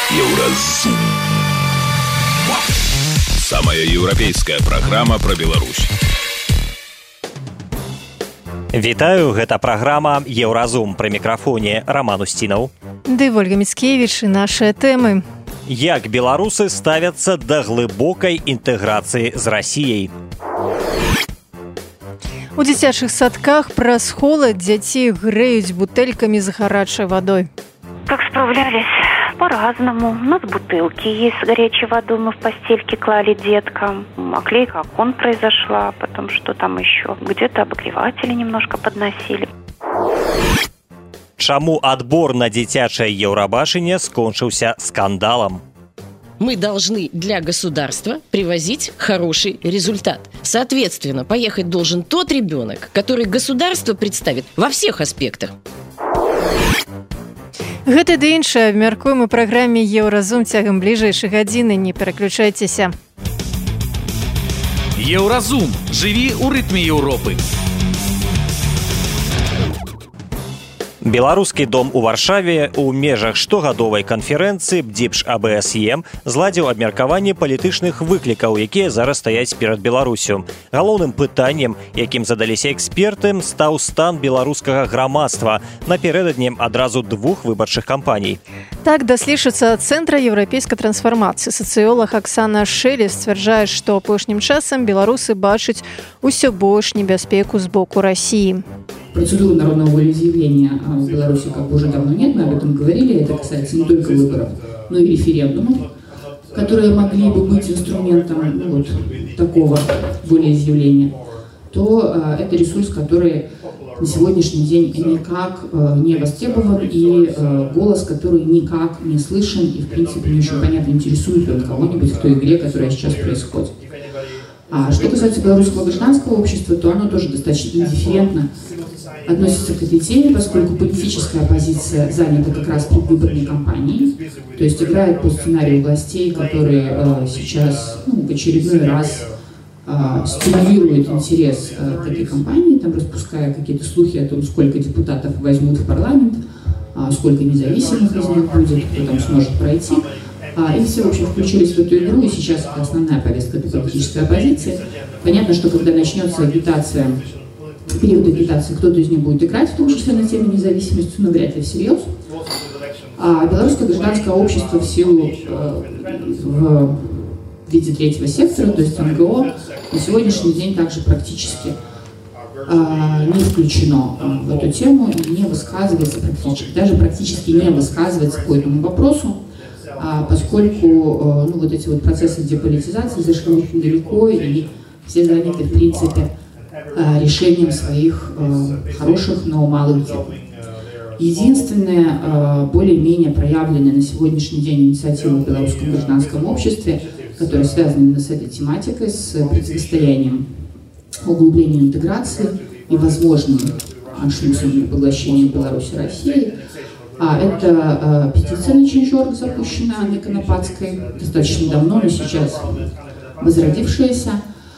Еўразум. Самая еўрапейская праграма пра Беларусь. Вітаю, гэта праграма «Еўразум». Пры мікрафоне Роман Устінаў. Ды Ольга Міцкевіч і нашыя тэмы. Як беларусы ставяцца да глыбокай інтэграцыі з Расіяй? У дзіцячых садках праз холад дзяцей грэюць бутэлькамі з гарачай вадой. Как справлялись? По-разному. У нас бутылки есть с горячей водой, мы в постельке клали деткам. Оклейка окон произошла, потом что там еще? Где-то обогреватели немножко подносили. Чаму адбор на дзіцячае Еўрабачанне скончыўся скандалом? Мы должны для государства привозить хороший результат. Соответственно, поехать должен тот ребенок, который государство представит во всех аспектах. Гэта ды іншае абмяркуем у праграме «Еўразум» цягам бліжэйшай гадзіны. Не пераключайцеся. Еўразум. Жыві ў рытме Еўропы. Беларускі дом у Варшаве ў межах штогадовай канферэнцыі БДІПШ АБСЕ зладзіў абмеркаванне палітычных выклікаў, якія зараз стаяць перад Беларусю. Галоўным пытаннем, якім задаліся эксперты, стаў стан беларускага грамадства напярэдадні адразу двух выбарчых кампаній. Так, даследчыца Цэнтра еўрапейскай трансфармацыі сацыёлаг Аксана Шэлест сцвярджае, што апошнім часам беларусы бачаць усё больш небяспеку з боку России. Процедуры народного волеизъявления в Беларуси как бы уже давно нет, мы об этом говорили. Это касается не только выборов, но и референдумов, которые могли бы быть инструментом такого волеизъявления. То это ресурс, который на сегодняшний день никак не востребован, и голос, который никак не слышен, и в принципе не очень понятно, интересует ли он кого-нибудь в той игре, которая сейчас происходит. А что касается белорусского гражданского общества, то оно тоже достаточно индифферентно относится к этой теме, поскольку политическая оппозиция занята как раз предвыборной кампанией, то есть играет по сценарию властей, которые сейчас в очередной раз стимулируют интерес к этой кампании, там распуская какие-то слухи о том, сколько депутатов возьмут в парламент, сколько независимых из них будет, кто там сможет пройти. И все, в общем, включились в эту игру, и сейчас это основная повестка этой политической оппозиции. Понятно, что когда начнется агитация, период агитации, кто-то из них будет играть, в том числе на теме независимости, но вряд ли всерьез. А белорусское гражданское общество в силу в виде третьего сектора, то есть НГО, на сегодняшний день также практически не включено в эту тему и не высказывается практически не высказывается по этому вопросу, поскольку вот эти вот процессы деполитизации зашли очень далеко, и все заняты, в принципе, решением своих хороших, но малых дел. Единственная более-менее проявленная на сегодняшний день инициатива в белорусском гражданском обществе, которая связана именно с этой тематикой, с противостоянием углублению интеграции и возможным аншлюсом поглощения Беларуси России, это петиция на Change.org, запущенная Анной Конопадской достаточно давно, но сейчас возродившаяся,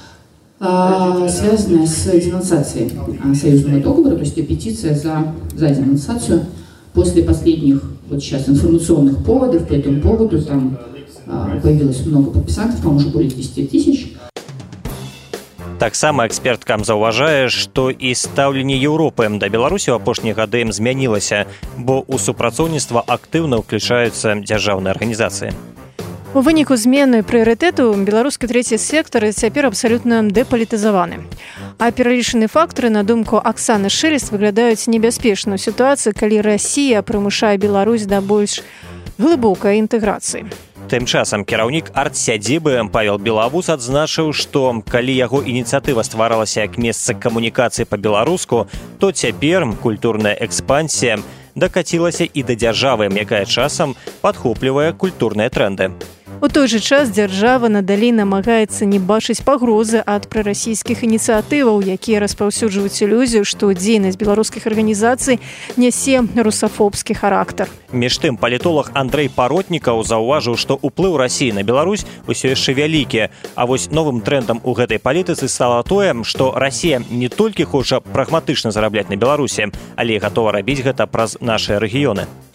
связанная с денонсацией союзного договора, то есть это петиция за денонсацию. После последних вот сейчас информационных поводов по этому поводу там появилось много подписантов, по-моему, уже более 10 тысяч. Таксама эксперткам заўважае, што і стаўленне Еўропы да Беларусі ў апошнія гады змянілася, бо ў супрацоўніцтва актыўна ўключаюцца дзяржаўныя арганізацыі. У выніку змены прыярытэту беларускі трэці сектар цяпер абсалютна дэпалітызаваны. А пералічаны фактары, на думку Аксаны Шэлест, выглядаюць небяспечна ў сітуацыі, калі Расія прымушае Беларусь да больш глыбокай інтэграцыі. Тым часам кіраўнік арт-сядзібы Павел Белавус адзначыў, што калі яго ініцыятыва стваралася як месца камунікацыі па-беларуску, то цяпер культурная экспансія дакацілася і да дзяржавы, якая часам падхоплівае культурныя тренды. У той жа час дзяржава надалей намагаецца не бачыць пагрозы ад прарасійскіх ініцыятываў, якія распаўсюджваюць ілюзію, што дзейнасць беларускіх арганізацый нясе русафобскі характар. Між тым, палітолог Андрэй Паротнікаў заўважыў, што ўплыў Расіі на Беларусь усё яшчэ вялікі, а вось новым трендам у гэтай палітыцы стала тое, што Расія не толькі хоча прагматычна зарабляць на Беларусі, але і гатова рабіць гэта праз нашыя рэгіёны.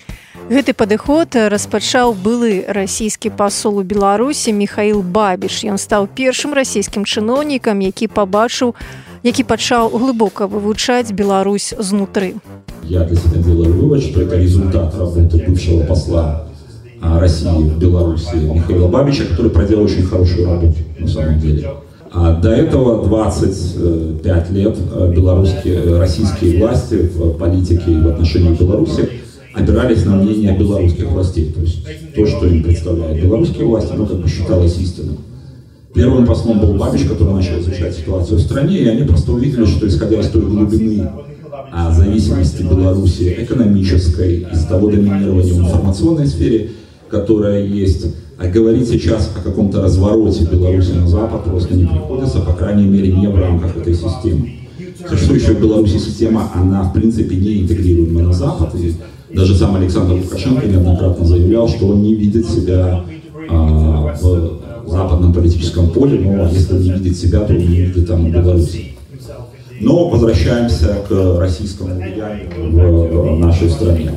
Гэты падыход распачаў былы расійскі пасол у Беларусі Михаил Бабіш. Ён стаў першым расійскім чыноўнікам, які пачаў глыбока вывучаць Беларусь знутры. Я для себя делаю вывод, что это результат работы бывшего посла России в Беларуси Михаила Бабича, который проделал очень хорошую работу на самом деле. До этого 25 лет российские власти в политике и в отношениях Беларуси опирались на мнение белорусских властей. То есть то, что им представляют белорусские власти, оно как бы считалось истинным. Первым послом был Бабич, который начал изучать ситуацию в стране, и они просто увидели, что исходя из той глубины зависимости Беларуси экономической, из того доминирования в информационной сфере, которая есть, а говорить сейчас о каком-то развороте Беларуси на Запад просто не приходится, по крайней мере, не в рамках этой системы. Существующая в Беларуси система, она в принципе не интегрируема на Запад, и даже сам Александр Лукашенко неоднократно заявлял, что он не видит себя в западном политическом поле, но если не видит себя, то не видит там Беларуси. Но возвращаемся к российскому влиянию в нашей стране.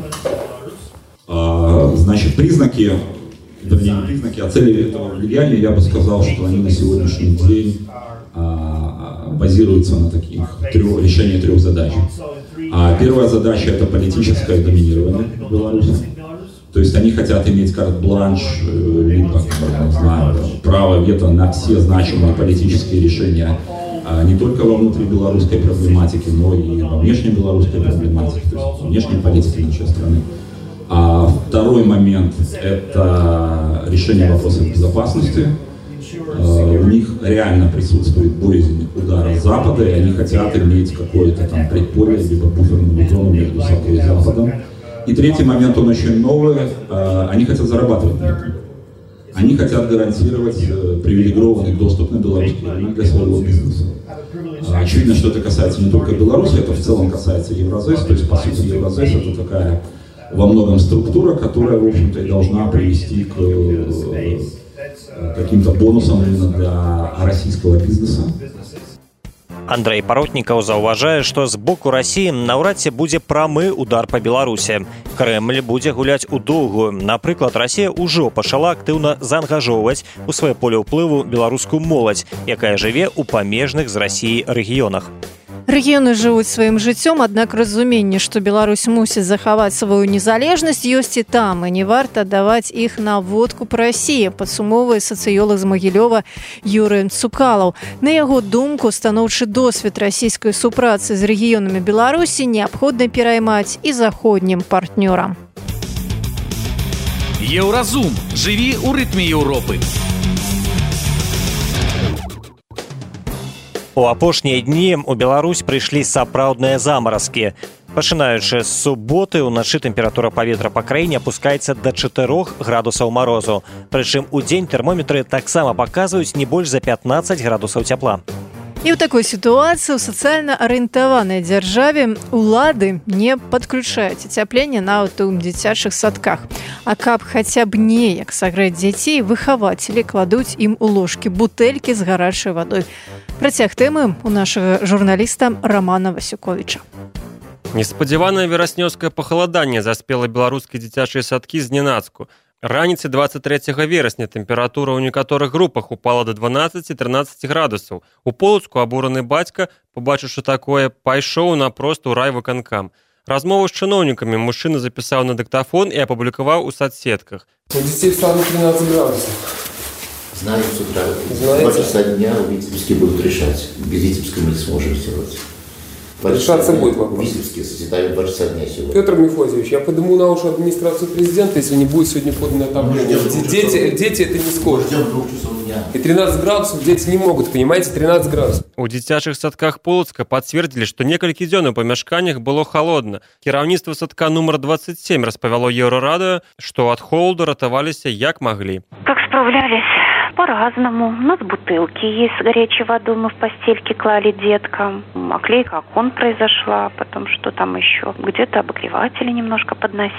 Значит, признаки, а цели этого влияния, я бы сказал, что они на сегодняшний день базируются на решении трех задач. Первая задача – это политическое доминирование в Беларуси. То есть они хотят иметь карт-бланш, либо, право вето на все значимые политические решения, не только во внутрибелорусской проблематике, но и во внешнебелорусской проблематике, то есть внешней политике нашей страны. Второй момент – это решение вопросов безопасности. У них реально присутствует боязнь удара с Запада, и они хотят иметь какое-то там предполье, либо буферную зону между Западом и Западом. И третий момент, он очень новый, они хотят зарабатывать на этом. Они хотят гарантировать привилегированный доступ на белорусский рынок для своего бизнеса. Очевидно, что это касается не только Беларуси, это в целом касается Евразес, то есть, по сути, Евразес это такая во многом структура, которая, в общем-то, и должна привести к каким-то бонусам именно для российского бизнеса. Андрей Паротнікаў заўважае, што з боку Расіі наўрад ці будзе прамы удар па Беларусі. Крэмль будзе гуляць у доўгую. Напрыклад, Расія ўжо пачала актыўна заангажоўваць у сваё поле ўплыву беларускую моладзь, якая жыве ў памежных з Расіяй рэгіёнах. Рэгіёны жывуць сваім жыццём, аднак разуменне, што Беларусь мусіць захаваць сваю незалежнасць, ёсць і там, і не варта даваць іх на водку па Расіі, падсумоўвае сацыёлаг з Магілёва Юрый Цукалаў. На яго думку, станоўчы досвед расійскай супрацы з рэгіёнамі Беларусі неабходна пераймаць і заходнім партнёрам. Еўразум. Жыві ў рытме Еўропы. У апошнія дні у Беларусь прыйшлі сапраўдныя замаразкі. Пачынаючы з суботы, уначы тэмпература паветра па краіне апускаецца да 4 градусаў марозу. Прычым у дзень тэрмометры таксама паказваюць не больш за 15 градусаў цяпла. І ў такой сітуацыі ў сацыяльна арыентаванай дзяржаве улады не падключаюць ацяпленне нават у дзіцячых садках. А каб хаця б неяк сагрэць дзяцей, выхавацелі кладуць ім у ложкі бутэлькі з гарачай вадой. Працяг тэмы у нашага журналіста Романа Васюковіча. Неспадзяванае вераснёўскае пахаладанне заспела беларускія дзіцячыя садкі зненацку. Раніцай 23 верасня тэмпература ў некаторых групах упала да 12-13 градусаў. У Полацку абураны бацька, побачыўшы такое, пайшоў напрост у райвыканкам. Размову з чыноўнікамі мужчына запісаў на дыктафон і апублікаваў у соцсетках. У детей стало 13 градусов. Знаю, с утра. В 2 часа дня в Витебске будут решать. Без Витебска мы не сможем сделать. Решаться будет вопрос. Витебске соседают 2 часа дня сегодня. Петр Мефодьевич, я подниму на уши администрацию президента, если не будет сегодня подано отопление. Дети это не скоро. И 13 градусов дети не могут, понимаете, 13 градусов. У дзіцячых садках Полацка пацвердзілі, што некалькі дзён у памяшканнях было халодна. Кіраўніцтва садка нумар 27 распавяло Еўрарадыё, што ад холоду ратаваліся як маглі. Как справлялись? По-разному. У нас бутылки есть с горячей водой, мы в постельке клали деткам. Оклейка окон произошла, потом что там еще? Где-то обогреватели немножко подносили.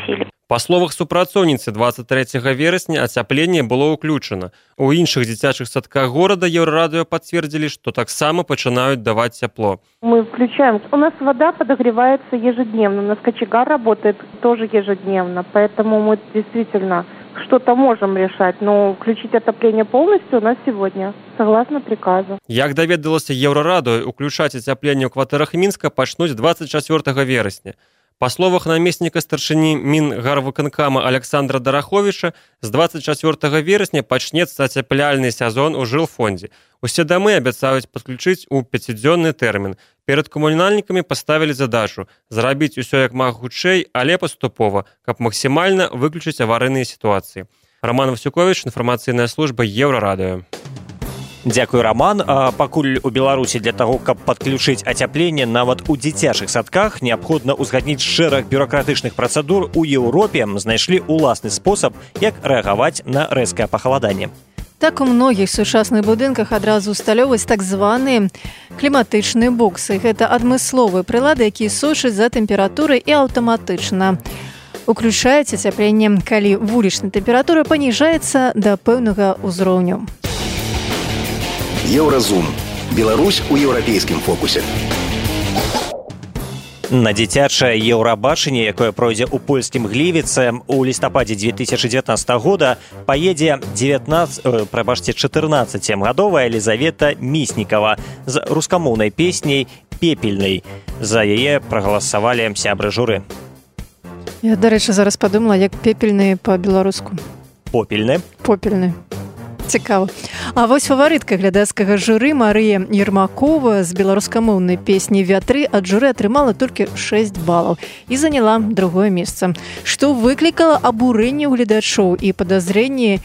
Па словах супрацоўніцы, 23 верасня ацяпленне было ўключана. У іншых дзіцячых садках горада Еврорадио подтвердили, что таксама пачинают давать тепло. Мы включаем. У нас вода подогревается ежедневно. У нас кочегар работает тоже ежедневно. Поэтому мы действительно что-то можем решать. Но включить отопление полностью у нас сегодня, согласно приказу. Як даведалася Еврорадио, уключаць ацяпленне ў кватэрах Мінска пачнуць 24 верасня. Па словах намесніка старшыні Мінгарвыканкама Александра Дараховича, з 24 верасня пачнецца ацяпляльны сезон у жылфондзе. Усе дамы абяцаюць падключыць у 5-дзённы тэрмін. Перад камунальнікамі паставілі задачу зрабіць усё як мага хутчэй, але паступова, каб максімальна выключыць аварыйныя сітуацыі. Роман Васюкович, інфармацыйная служба Еврорадио. Дзякуй, Роман. Пакуль у Беларусі для таго, каб падключыць ацяпленне нават у дзіцячых садках, неабходна ўзгадніць шэраг бюракратычных працэдур, у Еўропе знайшлі ўласны спосаб, як рэагаваць на рэзкае пахаладанне. Так у многіх сучасных будынках адразу усталёваць так званыя кліматычныя боксы. Гэта адмысловыя прылады, якія сочаць за тэмпературай і аўтаматычна уключаюць ацяпленне, калі вулічная тэмпература паніжаецца да пэўнага ўзроўню. Еўразум. Беларусь у еўрапейскім фокусе. На дзіцячае еўрабачанне, якое пройдзе ў польскім Глівіцы у лістападзе 2019 года, паедзе 14-гадовая Елизавета Міснікава з рускамоўнай песняй «Пепельнай». За яе прагаласавалі сябры журы. Я, дарэчы, зараз падумала, як пепельны па-беларуску. Попельны? Попельны. Цікава. А вось фаварытка глядацкага журы Марыя Ермакова з беларускамоўнай песні «Вятры» ад журы атрымала толькі 6 балаў і заняла другое месца, што выклікала абурэнне ў гледачоў і падазрэнні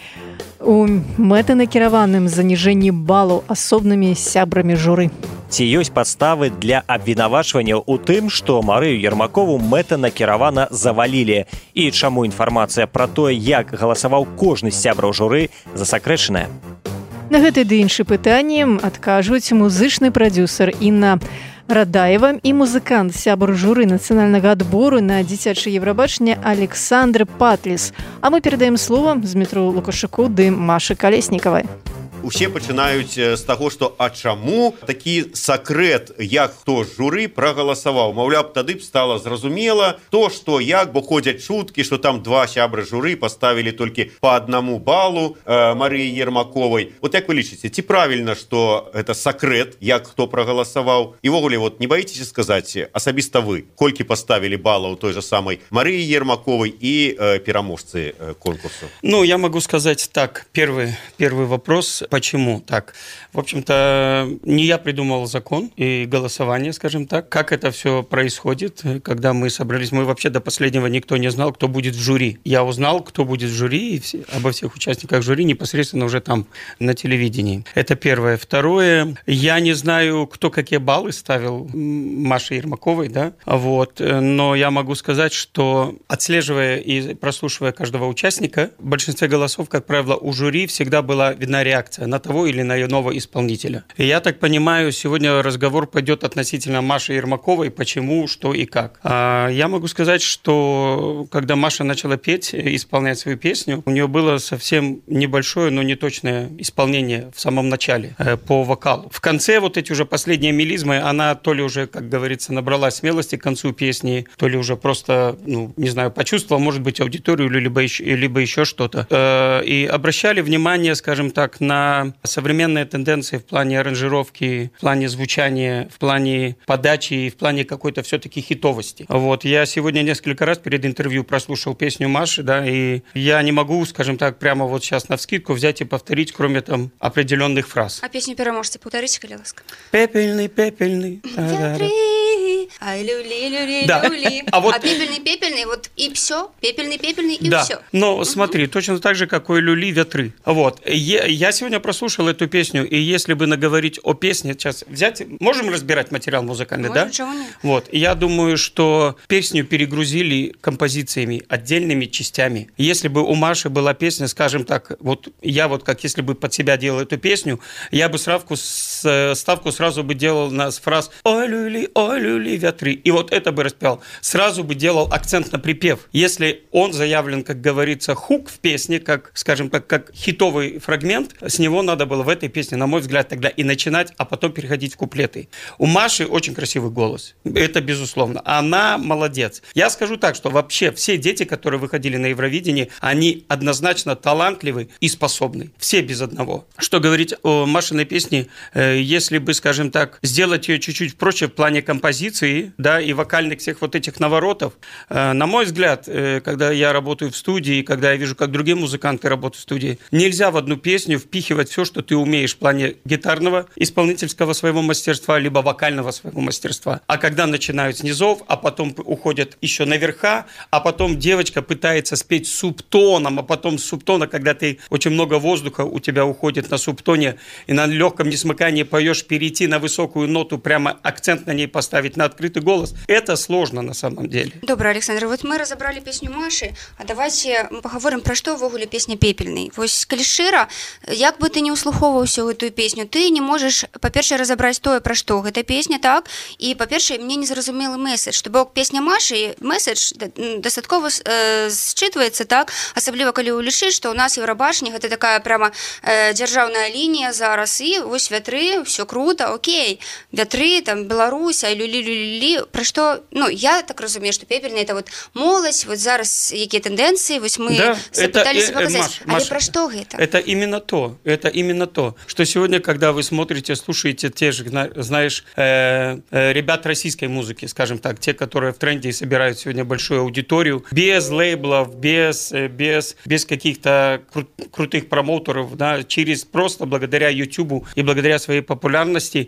у мэтанакіраваным заніжэнні балаў асобнымі сябрамі журы. Ці ёсць падставы для абвінавачвання ў тым, што Марыю Ермакову мэтанакіравана завалілі? І чаму інфармацыя пра тое, як галасаваў кожны з сябраў журы, засакрэчаная? На гэтыя ды іншыя пытанні адкажуць музычны прадзюсар Інна Радаева і музыкант, сябр журы нацыянальнага адбору на дзіцячае Еўрабачанне Александр Патліс. А мы перадаем слова Змітру Лукашуку ды Машы Калеснікавай. Усе пачынаюць з таго, што а чаму такі сакрэт, як хто з журы прагаласаваў. Маўляў, тады б стала зразумела то, што як, бо ходзяць чуткі, што там 2 сябры журы паставілі толькі па 1 балу Марыі Ермаковай. Вот як вы лічыце, ці правільна, што гэта сакрэт, як хто прагаласаваў? І ввогуле, вот не баіцеся сказаць, асабіста вы, колькі паставілі балаў той же самой Марыі Ермаковай і пераможцы конкурсу? Ну, я могу сказать так. Первый вопрос. Почему так? В общем-то, не я придумал закон и голосование, скажем так. Как это все происходит, когда мы собрались? Мы вообще до последнего никто не знал, кто будет в жюри. Я узнал, кто будет в жюри, и обо всех участниках жюри непосредственно уже там на телевидении. Это первое. Второе, я не знаю, кто какие баллы ставил Маше Ермаковой, да? Вот. Но я могу сказать, что отслеживая и прослушивая каждого участника, в большинстве голосов, как правило, у жюри всегда была видна реакция на того или на иного исполнителя. И я так понимаю, сегодня разговор пойдет относительно Маши Ермаковой, почему, что и как. Я могу сказать, что когда Маша начала петь, исполнять свою песню, у нее было совсем небольшое, но неточное исполнение в самом начале по вокалу. В конце вот эти уже последние мелизмы, она то ли уже, как говорится, набрала смелости к концу песни, то ли уже просто, не знаю, почувствовала, может быть, аудиторию, либо еще что-то. И обращали внимание, скажем так, на современные тенденции в плане аранжировки, в плане звучания, в плане подачи и в плане какой-то все-таки хитовости. Вот. Я сегодня несколько раз перед интервью прослушал песню Маши, да, и я не могу, скажем так, прямо вот сейчас навскидку взять и повторить, кроме там определенных фраз. А песню переможете повторите, коли ласка? Пепельный, пепельный. Ветры, ай, люли, да. люли. А пепельный, вот и все. Пепельный, и да. все. Но смотри, точно так же, как и люли, ветры. Вот. Я сегодня прослушал эту песню, и если бы наговорить о песне, сейчас взять, можем разбирать материал музыкальный, можем, да? Чего нет? Вот. И я думаю, что песню перегрузили композициями, отдельными частями. Если бы у Маши была песня, скажем так, вот я вот как если бы под себя делал эту песню, я бы ставку сразу бы делал на фраз «Ой, люли, вятры. И вот это бы распевал. Сразу бы делал акцент на припев. Если он заявлен, как говорится, хук в песне, как, скажем так, как хитовый фрагмент, с него надо было в этой песне, на мой взгляд, тогда и начинать, а потом переходить в куплеты. У Маши очень красивый голос. Это безусловно. Она молодец. Я скажу так, что вообще все дети, которые выходили на Евровидение, они однозначно талантливы и способны. Все без одного. Что говорить о Машиной песне, если бы, скажем так, сделать ее чуть-чуть проще в плане композиции, да, и вокальных всех вот этих наворотов, на мой взгляд, когда я работаю в студии, когда я вижу, как другие музыканты работают в студии, нельзя в одну песню впихивать все, что ты умеешь в плане гитарного, исполнительского своего мастерства, либо вокального своего мастерства. А когда начинают с низов, а потом уходят еще наверха, а потом девочка пытается спеть субтоном, а потом с субтона, когда ты очень много воздуха у тебя уходит на субтоне, и на легком несмыкании поешь, перейти на высокую ноту, прямо акцент на ней поставить, на открытый голос, это сложно на самом деле. Добра, Александр, вот мы разобрали песню Маши, а давайте мы поговорим, про што ўвогуле песня «Пепельный». Вось, калі шчыра, як бы ты не услухоўваўся гэтую песню, ты не можаш, па-першае, разабраць тое, пра што гэта песня, так? І, па-першае, мне незразумелы месседж, што бок песня Маши, месседж дастаткова считываецца, так? Асабліва, калі ўлічыць, што ў нас Еўрабачня, гэта такая прямо дзяржаўная лінія зараз, і вось вятры, все круто, окей, вятры, там, Беларусь, ай-люли-люли, пра што, ну, я так разумею, што «Пепельный» это вот моладзь, вот зараз якія тэндэнцыі, вось мы пыталіся показаць, але пра што гэта? Это именно то, что сегодня, когда вы смотрите, слушаете те же, знаешь, ребят российской музыки, скажем так, те, которые в тренде и собирают сегодня большую аудиторию, без лейблов, без каких-то крутых промоутеров, да, просто благодаря YouTube и благодаря своей популярности,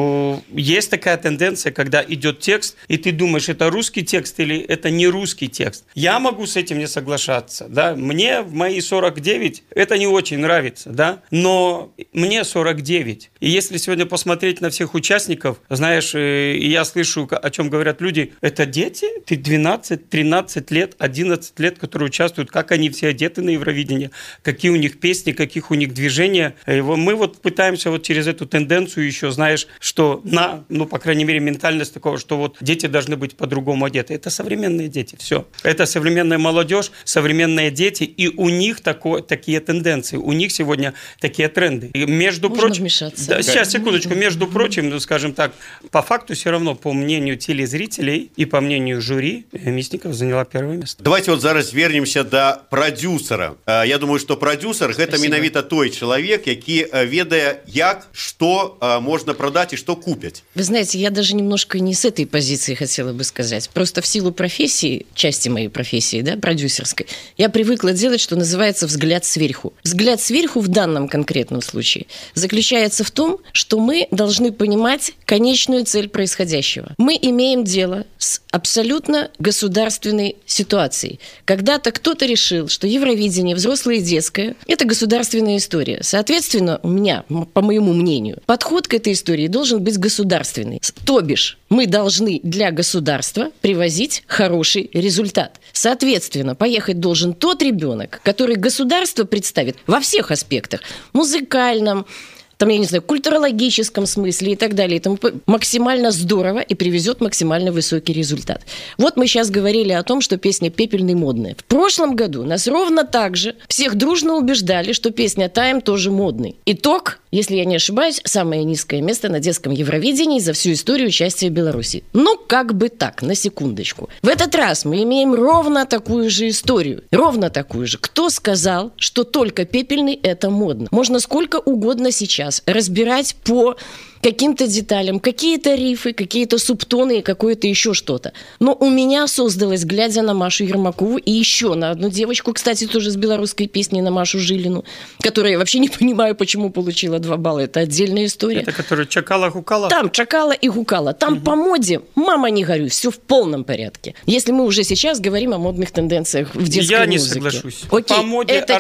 есть такая тенденция, когда идет текст, и ты думаешь, это русский текст или это не русский текст. Я могу с этим не соглашаться, да, мне в мои 49 это не очень нравится, да, но мне 49. И если сегодня посмотреть на всех участников, знаешь, и я слышу, о чем говорят люди, это дети, ты 12, 13 лет, 11 лет, которые участвуют, как они все одеты на Евровидении, какие у них песни, каких у них движения. Мы вот пытаемся вот через эту тенденцию еще, знаешь, что по крайней мере, ментальность такого, что вот дети должны быть по-другому одеты. Это современные дети, все. Это современная молодежь, современные дети, и у них такие тенденции, у них сегодня такие тренды. И между прочим, да, сейчас, секундочку, между прочим, ну, скажем так, по факту все равно, по мнению телезрителей и по мнению жюри, Мясников заняла первое место. Давайте вот зараз вернемся до продюсера. Я думаю, что продюсер – это менавіта той человек, які ведае, як, что можно продать и что купить. Вы знаете, я даже немножко не с этой позиции хотела бы сказать. Просто в силу профессии, части моей профессии, да, продюсерской, я привыкла делать, что называется взгляд сверху. Взгляд сверху в данном конкретном случае заключается в том, что мы должны понимать конечную цель происходящего. Мы имеем дело с абсолютно государственной ситуацией. Когда-то кто-то решил, что Евровидение, взрослое и детское, это государственная история. Соответственно, у меня, по моему мнению, подход к этой истории должен быть государственный. То бишь, мы должны для государства привозить хороший результат. Соответственно, поехать должен тот ребенок, который государство представит во всех аспектах. Музыкальном, там, я не знаю, культурологическом смысле и так далее, и максимально здорово и привезет максимально высокий результат. Вот мы сейчас говорили о том, что песня «Пепельный» модная. В прошлом году нас ровно так же всех дружно убеждали, что песня «Time» тоже модный. Итог, если я не ошибаюсь, самое низкое место на детском Евровидении за всю историю участия Беларуси. Ну, как бы так, на секундочку. В этот раз мы имеем ровно такую же историю. Ровно такую же. Кто сказал, что только «Пепельный» это модно? Можно сколько угодно сейчас разбирать по каким-то деталям, какие-то рифы, какие-то субтоны и какое-то еще что-то. Но у меня создалось, глядя на Машу Ермакову и еще на одну девочку, кстати, тоже с белорусской песней, на Машу Жилину, которая я вообще не понимаю, почему получила 2 балла. Это отдельная история. Это которая чакала-гукала? Там чакала и гукала. Там по моде, мама не горюй, все в полном порядке. Если мы уже сейчас говорим о модных тенденциях в детской я музыке. Я не соглашусь. Окей, по моде, это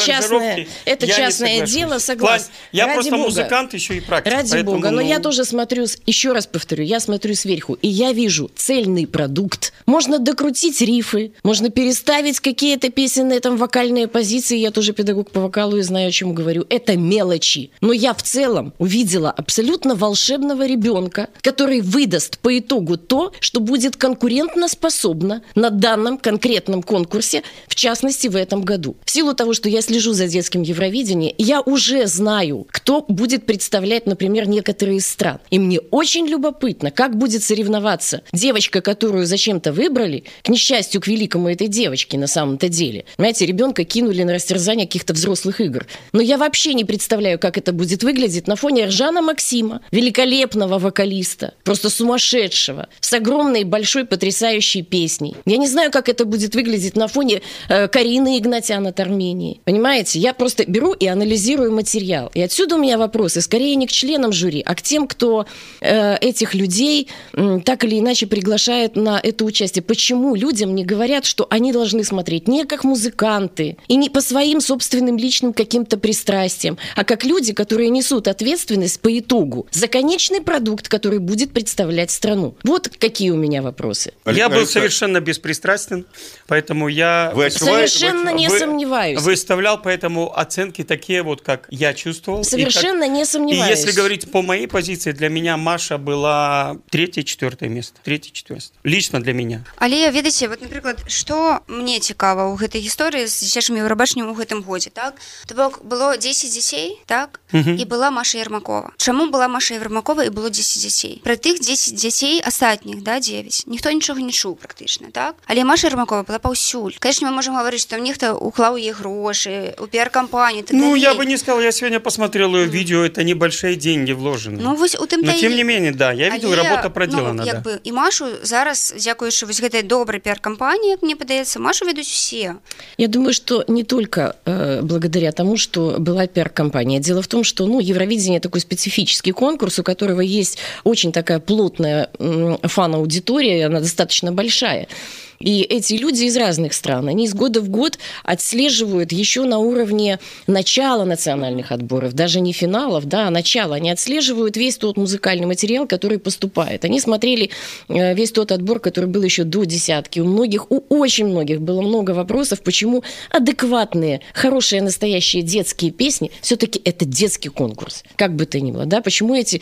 частное дело, согласен. Я ради просто Бога. Музыкант еще и практик. Ради Бога, но я тоже смотрю, еще раз повторю, я смотрю сверху, и я вижу цельный продукт. Можно докрутить рифы, можно переставить какие-то песенные там вокальные позиции, я тоже педагог по вокалу и знаю, о чем говорю. Это мелочи. Но я в целом увидела абсолютно волшебного ребенка, который выдаст по итогу то, что будет конкурентоспособно на данном конкретном конкурсе, в частности, в этом году. В силу того, что я слежу за детским Евровидением, я уже знаю, кто будет представлять, например, некоторые из стран. И мне очень любопытно, как будет соревноваться девочка, которую зачем-то выбрали, к несчастью, к великому этой девочке на самом-то деле. Понимаете, ребенка кинули на растерзание каких-то взрослых игр. Но я вообще не представляю, как это будет выглядеть на фоне Эржана Максима, великолепного вокалиста, просто сумасшедшего, с огромной, большой, потрясающей песней. Я не знаю, как это будет выглядеть на фоне Карины Игнатян от Армении. Понимаете, я просто беру и анализирую материал. И отсюда у меня вопросы скорее не к членам жюри, а к тем, кто этих людей так или иначе приглашает на это участие. Почему людям не говорят, что они должны смотреть не как музыканты и не по своим собственным личным каким-то пристрастиям, а как люди, которые несут ответственность по итогу за конечный продукт, который будет представлять страну. Вот какие у меня вопросы. Я был совершенно беспристрастен, поэтому я совершенно не сомневаюсь. Выставлял поэтому оценки такие вот, как я чувствовал. Совершенно не сомневаюсь. И если говорить по моей позиции, для меня Маша была 3-4 место. 3-4. Лично для меня. Але, ведаеце, вот, наприклад, што мне цікава ў гэтай гісторыі з дзіцячым Еўрабаченнем у гэтым годзе, так? То бок, было 10 дзяцей, так? І была Маша Ермакова. Чаму была Маша Ермакова і было 10 дзяцей? Пра тых 10 дзяцей астатніх, да, 9. Ніхто нічога не чуў практычна, так? Але Маша Ермакова была паўсюль. Конечно, мы можем говорить, что там нехто уклаў яе грошы, у пиар-компании. Ну, я бы не сказал, я сегодня посмотрел ее видео, это небольшие деньги вложены. Ну, вось у тым но тем не менее, да, я видел, работа проделана. Ну, як бы, і Машу зараз, дзякуючы вось гэтай добрай пиар-компании, як мне падаецца, Машу ведуць усе. Я думаю, что не только благодаря тому, что была пиар-компания. Дело в том, что, Евровидение такой специфический конкурс, у которого есть очень такая плотная фан-аудитория, она достаточно большая. И эти люди из разных стран, они из года в год отслеживают еще на уровне начала национальных отборов, даже не финалов, да, а начала. Они отслеживают весь тот музыкальный материал, который поступает. Они смотрели весь тот отбор, который был еще до десятки. У очень многих было много вопросов, почему адекватные, хорошие, настоящие детские песни, все-таки это детский конкурс, как бы то ни было, да, почему эти,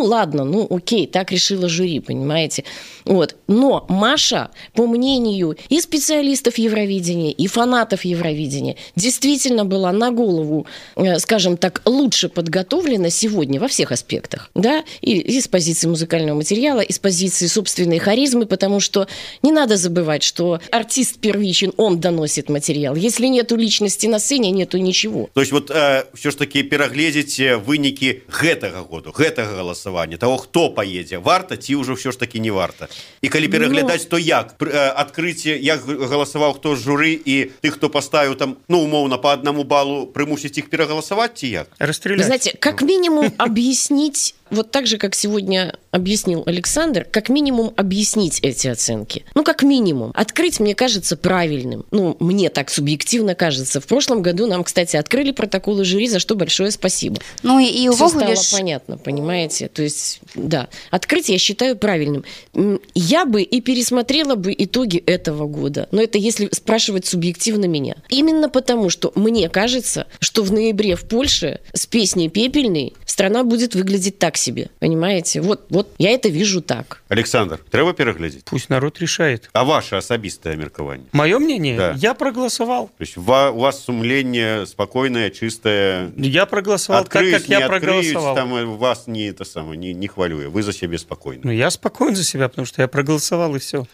окей, так решила жюри, понимаете. Вот. Но Маша, по мнению и специалистов Евровидения, и фанатов Евровидения, действительно была на голову, скажем так, лучше подготовлена сегодня во всех аспектах, да, и с позиции музыкального материала, и с позиции собственной харизмы, потому что не надо забывать, что артист первичен, он доносит материал. Если нету личности на сцене, нету ничего. То есть вот все ж таки перагледзець вынікі гэтага году, гэтага галасавання, того, хто паедзе, варта ці ўжо все ж таки не варта. І калі пераглядаць, то як адкрыцці, як галасаваў хто з журы і тых, хто паставіў там, умоўна, по 1 балу прымусіць іх перагаласаваць ці як? Расстрелять. Вы знаете, как минимум объяснить, вот так же, как сегодня объяснил Александр, как минимум объяснить эти оценки. Как минимум. Открыть, мне кажется, правильным. Мне так субъективно кажется. В прошлом году нам, кстати, открыли протоколы жюри, за что большое спасибо. И все стало понятно, понимаете? То есть, да, открыть я считаю правильным. Я бы и пересмотрела бы итоги этого года. Но это если спрашивать субъективно меня. Именно потому, что мне кажется, что в ноябре в Польше с песней «Пепельный» страна будет выглядеть так себе. Понимаете? Вот я это вижу так. Александр, трэба пераглядзець? Пусть народ решает. А ваше асабістае меркаванне? Мое мнение? Да. Я проголосовал. То есть у вас сумление спокойное, чистое? Я проголосовал так, как я проголосовал. Там вас не хвалюю. Вы за себя спокойны. Я спокоен за себя, потому что я проголосовал и все.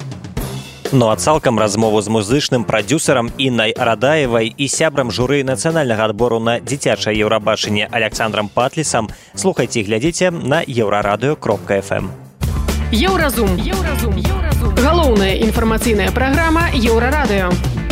А цалкам размову з музычным прадюсерам Іннай Радаевай і сябрам журы нацыянальнага адбору на дзіцячае Еўрабачанне Александром Патлісам слухайце і глядзіце на еўрарадыё.фм. Еўразум. Галоўная інфармацыйная праграма Еўрарадыё.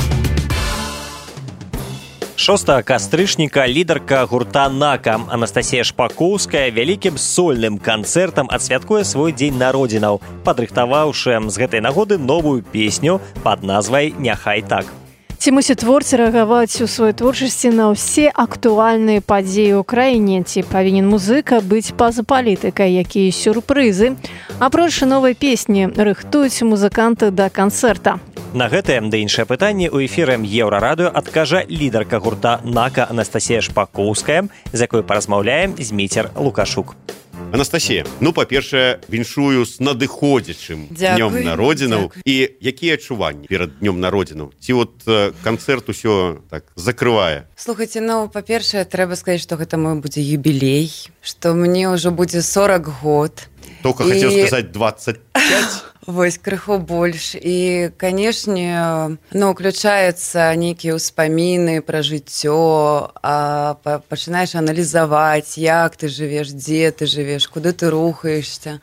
6 кастрычніка лідарка гурта «Нака» Анастасія Шпакоўская вялікім сольным канцэртам адсвяткуе свой дзень народзінаў, падрыхтаваўшы з гэтай нагоды новую песню пад назвай «Няхай так». Ці мусіць творца рэагаваць у сваёй творчасці на ўсе актуальныя падзеі ў краіне? Ці павінен музыка быць па-за палітыкай? Якія сюрпрызы? Апроч новай песні рыхтуюць музыканты да канцэрта. На гэтае ды іншае пытанне ў эфіры Еўрарадыё адкажа лідарка гурта НАКА Анастасія Шпакоўская, з якой паразмаўляем Зміцер Лукашук. Анастасія, па-першае, віншую з надыходзячым днём народзінаў. І якія адчуванні перад днём народзінаў? Ці канцэрт усё так закрывае? Слухайце, па-першае, трэба сказаць, што гэта мой будзе юбілей, што мне ўжо будзе 40 год. Только хотел сказать 25. Вось, крыху больш. І, канешне, уключаюцца нейкія ўспаміны пра жыццё, пачынаеш аналізаваць, як ты жывеш, дзе ты жывеш, куды ты рухаешся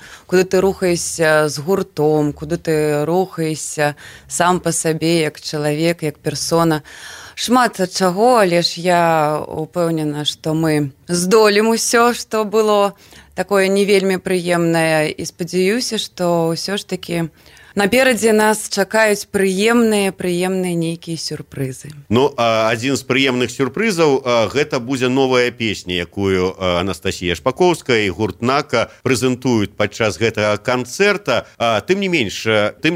з гуртом, куды ты рухаешся сам па сабе, як чалавек, як персона. Шмат чаго, але ж я упэўнена, што мы здолем усё, што было такое не вельмі прыемнае, і спадзяюся, што ўсё ж такі наперадзе нас чакаюць прыемныя нейкія сюрпрызы. Адзін з прыемных сюрпрызаў гэта будзе новая песня, якую Анастасія Шпакоўская і гурт НАКА прэзентуюць падчас гэтага канцэрта. Тым не менш,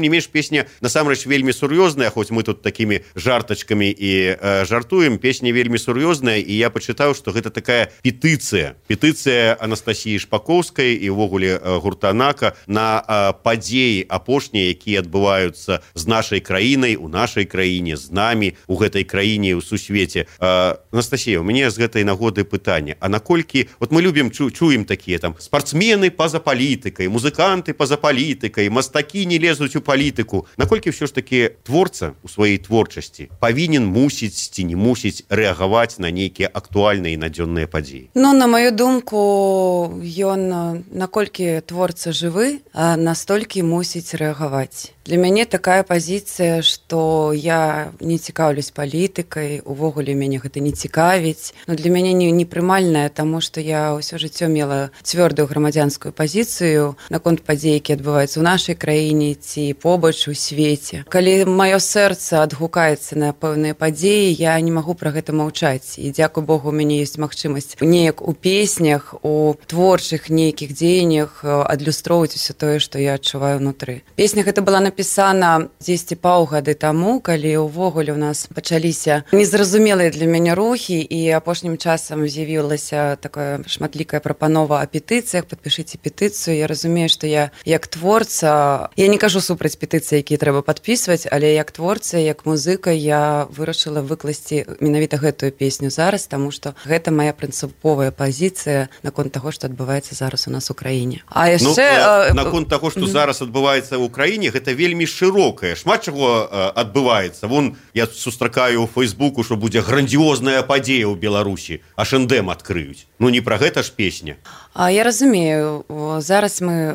песня насамрэч вельмі сур'ёзная, хоць мы тут такімі жартачкамі і жартуем, песня вельмі сур'ёзная, і я пачытаў, што гэта такая петыцыя Анастасіі Шпакоўскай і ўвогуле гурта НАКА на падзеі апошнія, якія адбываюцца з нашай краінай, у нашай краіне, з намі, у гэтай краіне, у сусвеце. Анастасія, у мяне з гэтай нагоды пытанне. А наколькі, мы любім, чуем такія там спартсмены па-за палітыкай, музыканты па-за палітыкай, мастакі не лезуць у палітыку. Наколькі ўсё ж такі творца у сваёй творчасці павінен, мусіць ці не мусіць рэагаваць на нейкія актуальныя і надзённыя падзеі? На маю думку, ён, наколькі творца жывы, настолькі мусіць рэагаваць. Для мяне такая пазіцыя, што я не цікаўлюсь палітыкай, увогуле мяне гэта не цікавіць, но для мяне непрымальная, таму што я ўсё жыццё мела цвёрдую грамадзянскую пазіцыю наконт падзей, які адбываюцца ў нашай краіне ці побач у свеце. Калі маё сэрца адгукаецца на пэўныя падзеі, я не магу пра гэта маўчаць. І дзякуй Богу, у мяне ёсць магчымасць неяк у песнях, у творчых нейкіх дзеяннях адлюстроўваць усё тое, што я адчуваю ўнутры. Песня гэта была напісана 10 паўгады таму, калі ўвогуле ў нас пачаліся незразумелыя для мяне рухі, і апошнім часам з'явілася такая шматлікая прапанова о петыцыях, падпішыце петыцыю. Я разумею, што я як творца, я не кажу супраць петыцыі, якія трэба падпісваць, але як творца, як музыка я вырашыла выкласці менавіта гэтую песню зараз, таму што гэта мая прынцыповая пазіцыя наконт таго, што адбываецца зараз у нас у краіне. А яшчэ наконт таго, што зараз адбываецца ў краіне, гэта вельмі шырокае, шмат чаго адбываецца. Я сустракаю ў Фейсбуку, што будзе грандіозная падзея ў Беларусі, H&M адкрыюць. Не пра гэта ж песня. Я разумею, зараз мы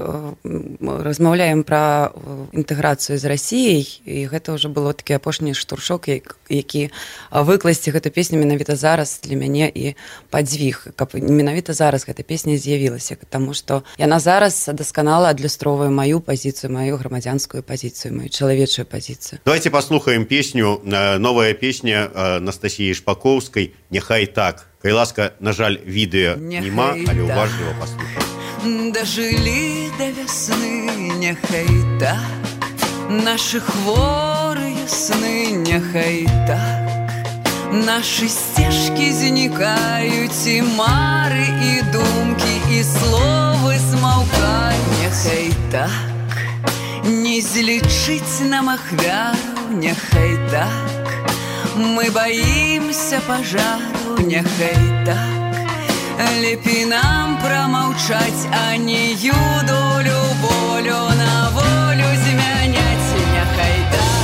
размаўляем пра інтэграцыю з Расіяй, і гэта ўжо было такі апошні штуршок, які выкласці гэту песню менавіта зараз для мяне і падзвіг, каб менавіта зараз гэта песня з'явілася, таму што яна зараз дасканала адлюстроўвае маю пазіцыю, маю грамадзянскую пазіцыю, мою чалавечую пазіцыю. Давайте паслухаем песню, новая песня Анастасіі Шпакоўскай «Няхай так». Калі ласка, на жаль, відэа нема, але уважліва паслухаем. Дажылі да вясны, няхай так, нашы хворыя сны, няхай так, нашы сцежкі знікаюць, і мары, і думкі, і словы змаўкаюць, няхай так, не злічыць нам ахвяру, няхай так, мы баімся пажару, няхай так, лепей нам прамаўчаць, а не юдолю волю на волю змяняць, няхай так.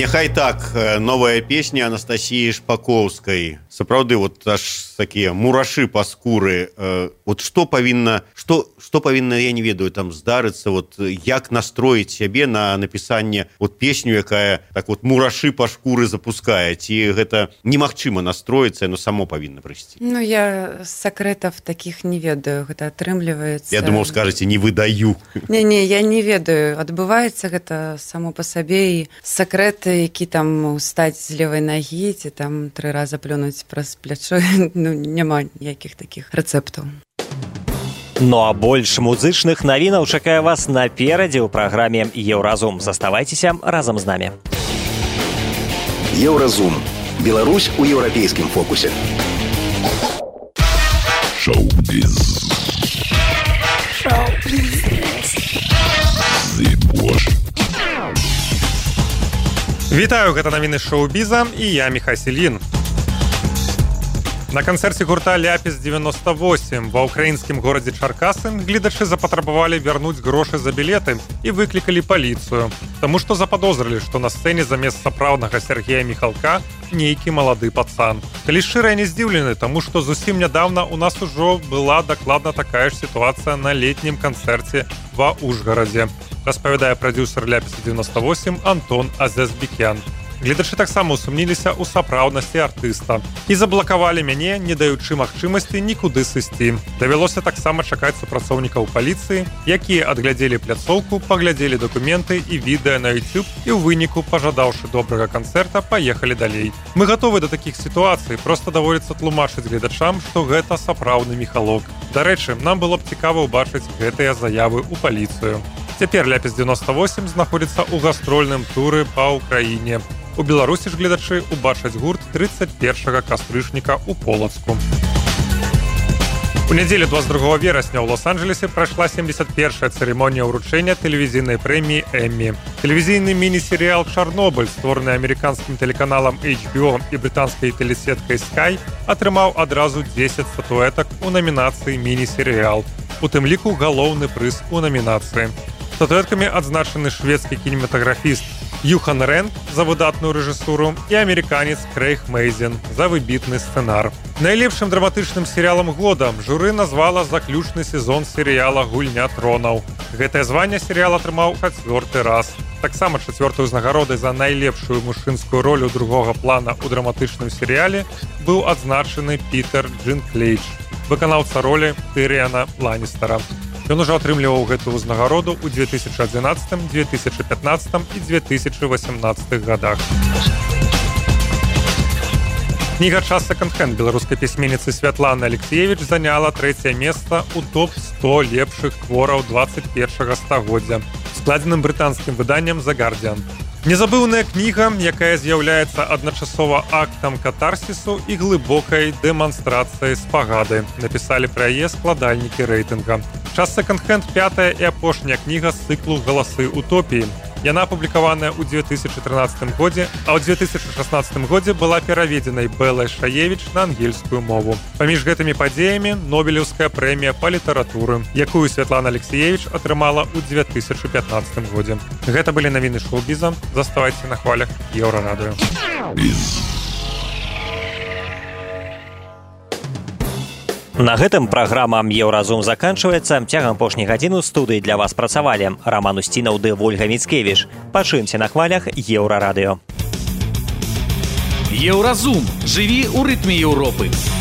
Няхай так, новая песня Анастасии Шпаковской. Сапраўды, вот аж такие мурашы по скуры. Вот что повинно, я не ведаю, там здарыцца, вот як настроить себе на написание вот песню, якая так вот мурашы по шкуры запускае, ці гэта немагчыма настроиться, но само повинно прыйсці. Ну, я сакрэтов таких не ведаю, гэта атрымліваецца. Я думал, скажете, не выдаю. Не, я не ведаю, адбываецца гэта само по сабе, і сакрэты, які там устаць з левой ноги, ці там 3 раза плюнуць праз плячо, ну, няма ніякіх таких рэцэптаў. Ну а больш музычных навінаў чакае вас наперадзе ў праграме «Еўразум». Заставайцеся разам з намі. Еўразум. Беларусь у еўрапейскім фокусе. Шоу-біз. Вітаю, гэта навіны шоу-біза і я Міхась Ільін. На канцэрце гурта «Ляпіс-98» ва ўкраінскім горадзе Чаркасы гледачы запатрабавалі вярнуць грошы за білеты і выклікалі паліцыю, таму што западозрылі, што на сцэне замест сапраўднага Сергея Міхалка нейкі малады пацан. Калі шчыра, не здзіўлены, таму што зусім нядаўна у нас ужо была дакладна такая ж сітуацыя на летнім канцэрце ва Ужгарадзе, распавядае прадзюсер «Ляпіса-98» Антон Азэзбекян. Гледачы таксама усумніліся ў сапраўднасці артыста і заблакавалі мяне, не даючы магчымасці нікуды сысці. Давялося таксама чакаць супрацоўнікаў паліцыі, якія адглядзелі пляцоўку, паглядзелі дакументы і відэа на YouTube і ў выніку, пажадаўшы добрага канцэрта, паехалі далей. Мы гатовы да такіх сітуацый, проста даводзіцца тлумачыць гледачам, што гэта сапраўдны Міхалок. Дарэчы, нам было б цікава ўбачыць гэтыя заявы ў паліцыю. Цяпер «Ляпіс-98» знаходзіцца ў гастрольным туры па ўкраіне. У Беларусі ж гледачы убачаць гурт 31 кастрычніка ў Полацку. У нядзелю 22 верасня ў Лос-Анджелесе прайшла 71-я цырымонія ўручэння тэлевізійнай прэміі «Эммі». Тэлевізійны міні-серыял «Чарнобыль», створаны амерыканскім тэлеканалам HBO і брытанскай тэлесеткай Sky, атрымаў адразу 10 статуэтак у намінацыі міні-серыял, у тым ліку галоўны прыз у намінацыі. Статуэткамі адзначаны шведскі кінематаграфіст Юхан Ренк за выдатную рэжысуру і амерыканец Крэйг Мейзен за выбітны сцэнар. Найлепшым драматычным серыялам года журы назвала заключны сезон серыяла «Гульня тронаў». Гэтае званне серыял атрымаў 4-й раз. Таксама 4-й узнагародай за найлепшую мужчынскую ролю другога плана ў драматычным серыяле быў адзначаны Пітер Джинклейдж, выканаўца ролі Тыріана Ланністера. Ён ужо атрымліваў гэтую ўзнагароду ў 2011, 2015 і 2018 годах. Кніга «Час секонд-хенд» беларускай пісьменніцы Святланы Алексеевіч заняла 3-е месца ў топ-100 лепшых твораў 21 стагоддзя, складзеным брытанскім выданнем «The Guardian». Незабыўная кніга, якая з'яўляецца адначасова актам катарсісу і глыбокай дэманстрацыяй спагады, напісалі пра яе складальнікі рэйтынга. «Час секонд-хенд» – 5-я і апошняя кніга з цыклу «Галасы утопіі». Яна апублікаваная ў 2013 годзе, а ў 2016 годзе была пераведзенай Бэлай Шаевіч на ангельскую мову. Паміж гэтымі падзеямі Нобелеўская прэмія па літаратуры, якую Святлана Алексеевіч атрымала ў 2015 годзе. Гэта былі навіны шоу-біза. Заставайце на хвалях Еўрарадыё. На гэтым праграма «Еўразум» заканчваецца. Цягам апошняй гадзіны ў студыі для вас працавалі Раман Усцінаў ды Вольга Міцкевіч. Пачуемся на хвалях Еўрарадыё. Еўразум. Жыві ў рытме Еўропы.